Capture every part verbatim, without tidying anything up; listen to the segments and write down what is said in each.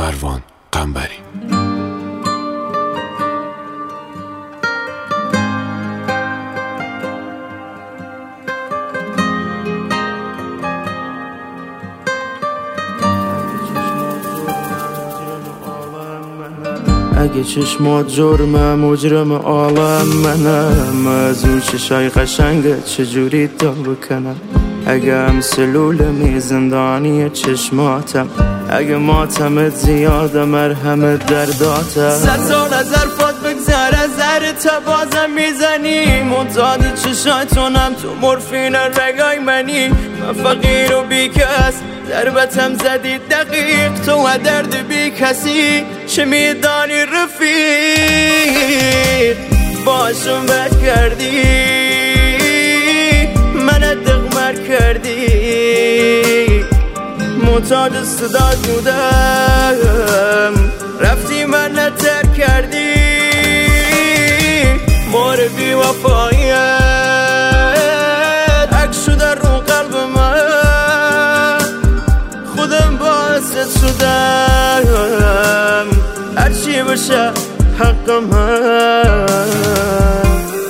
مروان قنبری. اگه چشمات جرمه مجرم عالم منم، از اون چشای قشنگه چجوری تا بکنم؟ اگه هم سلولمی زندانی چشماتم، اگه ماتمت زیاده مرهمت درداتم. صد سال از حرفات بگذر از ذره تا بازم میزنی، منتادی چشایتونم تو مورفین رگای منی. من فقیر و بیکس ضربتم زدی دقیق، تو و درد بی کسی چه میدانی رفیق؟ باشم بد کردی من دغمر کردی، معتاد صدات بودم رفتی من نتر کردی. مور بی وفایت عکس شده رو قلب من، خودم باعثت شدم هرچی بشه حق من.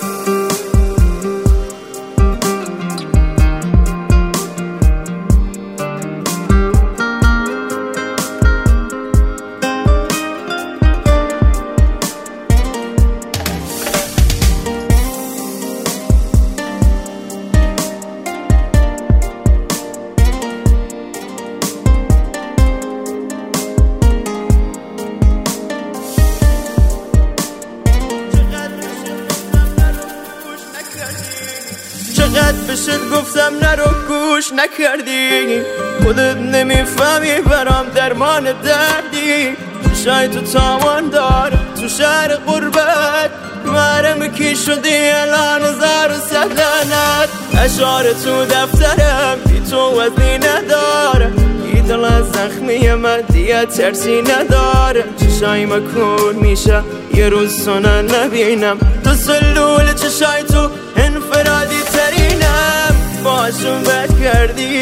چقدر بشت گفتم نرو گوش نکردی، خودت نمیفهمی برام درمان دردی. چشای تو تاوان دار تو شهر غربت، محرم کی شدی الان هزار و صد لعنت. اشعار تو دفترم بی تو وزنی نداره، یه دل از زخمی من دیگه ترسی نداره. چشای مکون میشه یه روز سنه نبینم، تو سلول چشای تو انفرادی ترینم. باشم بد کردی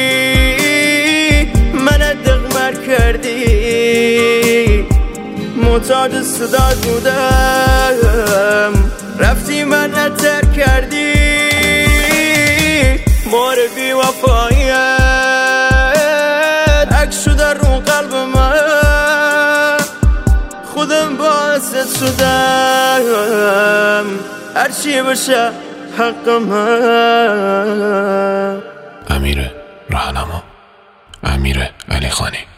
من دغمر کردی، معتاد صدات بودم رفتی من نتر کردی. مور بی وفایت عکس شده رو قلب من، خودم باعثت شدم هرچی بشه حق من. امیر راهنما، امیر علی خانی.